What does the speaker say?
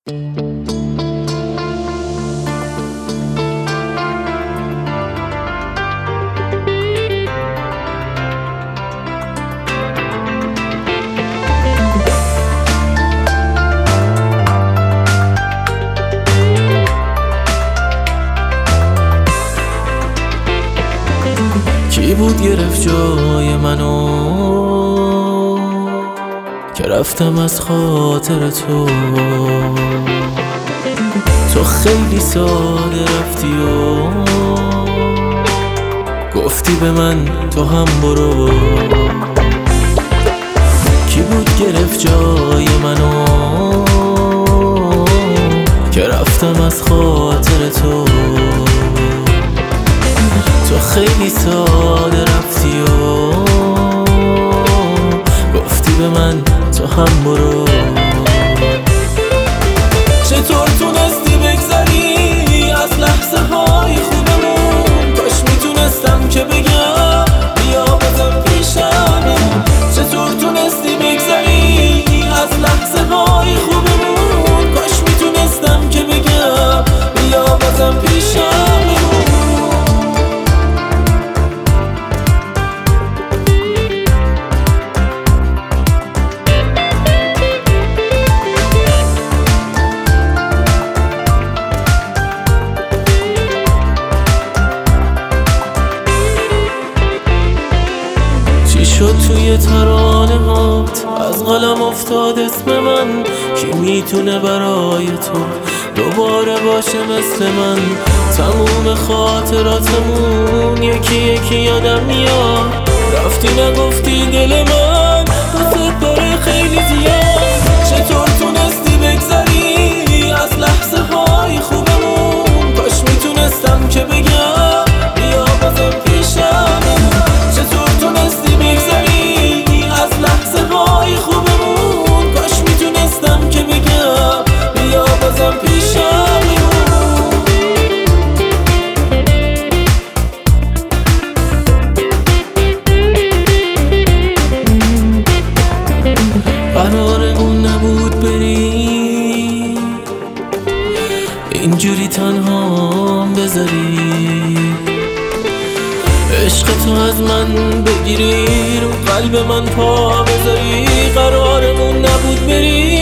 کی بود گرفت جای منو که رفتم از خاطر تو. تو خیلی ساده رفتی و گفتی به من تو هم برو. کی بود گرفت جای منو که رفتم از خاطر تو. تو خیلی ساده رفتی و گفتی به من تو هم برو. چطور تونستی بگذری از لحظه های خوبمون؟ کاش میتونستم که بگم بیا بزن پیشم. چطور تونستی بگذری از لحظه های خوبمون؟ کاش میتونستم که بگم بیا بزن پیشم. شد توی ترانه هات از قلم افتاد اسم من. کی میتونه برای تو دوباره باشه مثل من؟ تموم خاطراتمون یکی یکی یادم میاد. رفتی نگفتی دل من دوست داره خیلی زیاد. چطور تونستی بگذری از لحظه های خوبمون؟ کاش میتونستم که بگم بیا بزن پیشم. چطور تونستی بگذری از لحظه های خوبمون؟ کاش میتونستم که بگم بیا بزن پیشم. قرارمون نبود بری اینجوری تنها بذاری. عشق تو از من بگیری رو قلب من پا بذاری. قرارمون نبود بری